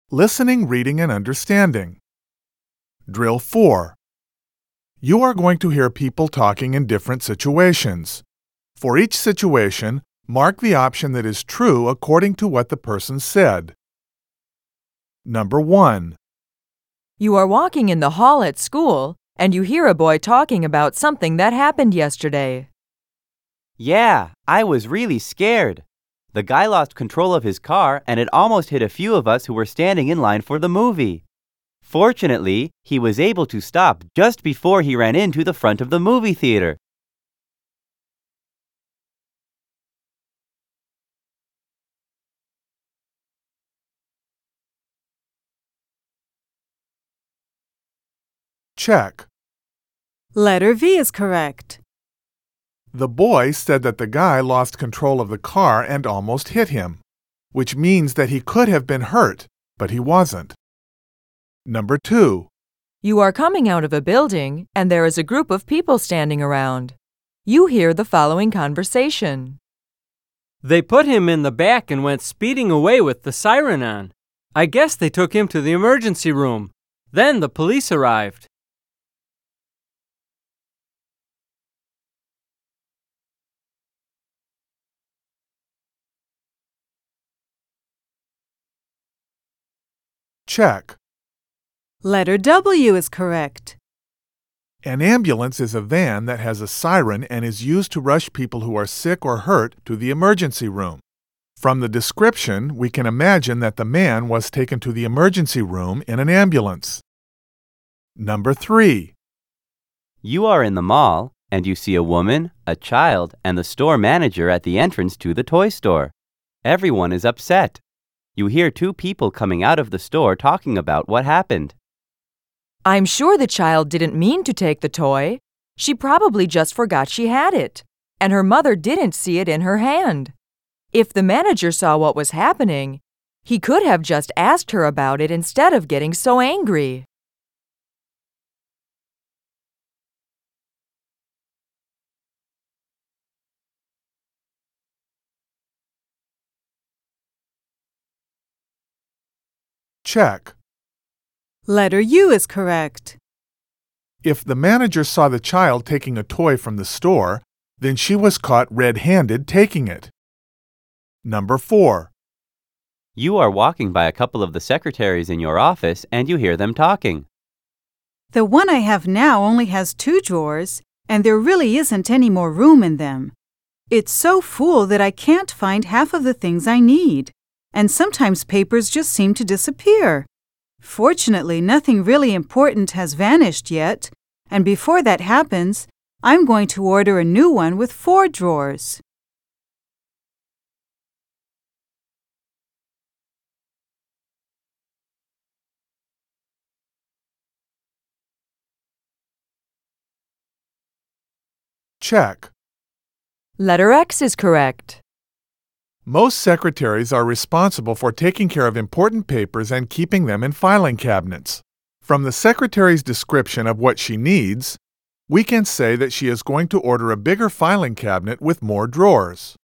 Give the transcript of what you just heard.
Listening, reading, and understanding. Drill 4. You are going to hear people talking in different situations. For each situation, mark the option that is true according to what the person said. Number 1. You are walking in the hall at school, and you hear a boy talking about something that happened yesterday. Yeah, I was really scared. The guy lost control of his car and it almost hit a few of us who were standing in line for the movie. Fortunately, he was able to stop just before he ran into the front of the movie theater. Check. Letter V is correct. The boy said that the guy lost control of the car and almost hit him, which means that he could have been hurt, but he wasn't. Number 2. You are coming out of a building, and there is a group of people standing around. You hear the following conversation. They put him in the back and went speeding away with the siren on. I guess they took him to the emergency room. Then the police arrived. Check. Letter W is correct. An ambulance is a van that has a siren and is used to rush people who are sick or hurt to the emergency room. From the description, we can imagine that the man was taken to the emergency room in an ambulance. Number 3. You are in the mall and you see a woman, a child, and the store manager at the entrance to the toy store. Everyone is upset. You hear two people coming out of the store talking about what happened. I'm sure the child didn't mean to take the toy. She probably just forgot she had it, and her mother didn't see it in her hand. If the manager saw what was happening, he could have just asked her about it instead of getting so angry. Check. Letter U is correct. If the manager saw the child taking a toy from the store, then she was caught red-handed taking it. Number 4. You are walking by a couple of the secretaries in your office and you hear them talking. The one I have now only has 2 drawers, and there really isn't any more room in them. It's so full that I can't find half of the things I need, and sometimes papers just seem to disappear. Fortunately, nothing really important has vanished yet, and before that happens, I'm going to order a new one with 4 drawers. Check. Letter X is correct. Most secretaries are responsible for taking care of important papers and keeping them in filing cabinets. From the secretary's description of what she needs, we can say that she is going to order a bigger filing cabinet with more drawers.